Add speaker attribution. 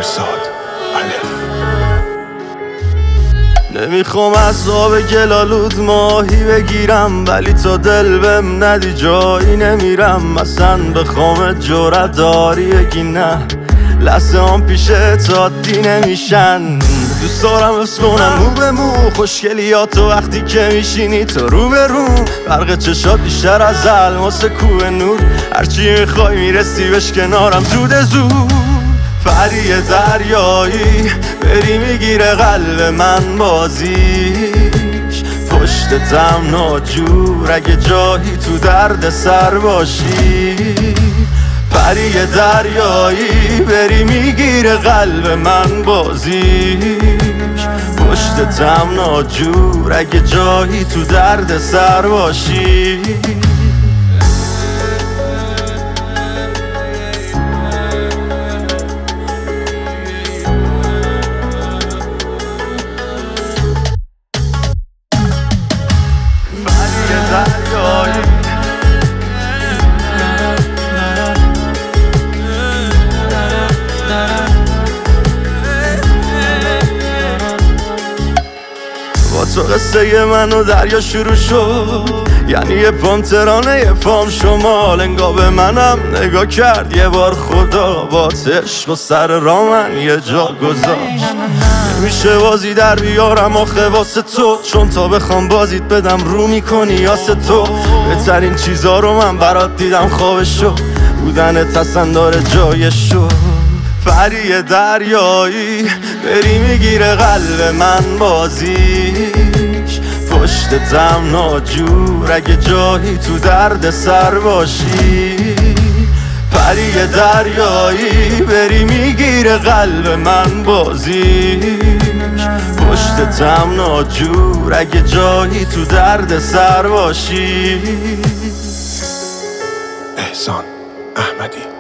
Speaker 1: مرزاد الف.
Speaker 2: نمیخوام از آب گلالود ماهی بگیرم، ولی تا دل بهم ندی جایی نمیرم. اصلا بخوام جرأت داری بگی نه، لحظه هم پیشت عادی نمیشن. دوست دارم حس کنم مو به مو خوشگلیاتو وقتی که میشینی تو رو به رو. برق چشات بیشتر از الماس کوه نور، هرچی میخوای میرسی بش کنارم زود زود. پری دریایی بری میگیره قلب من بازیش، پشتتم ناجور اگه جایی تو درد سر باشی. پری دریایی بری میگیره قلب من بازیش، پشتتم ناجور اگه جایی تو درد سر باشی. با تو قصه من و دریا شروع شد، یعنی یه پام ترانه یه پام شمال. انگار به منم نگاه کرد یه بار خدا، با عشق و سر را من یه جا گذاشت. نمیشه بازی در بیارم آخه واسه تو، چون تا بخوام بازیت بدم رو میکنی آسه تو. بهترین چیزا رو من برات دیدم خوابشو، بودنت اصلا داره جایشو. پری دریایی بری میگیره قلب من بازیش، پشتتم ناجور اگه جایی تو درد سر باشی. پری دریایی بری میگیره قلب من بازیش، پشتتم ناجور اگه جایی تو درد سر باشی.
Speaker 1: احسان احمدی.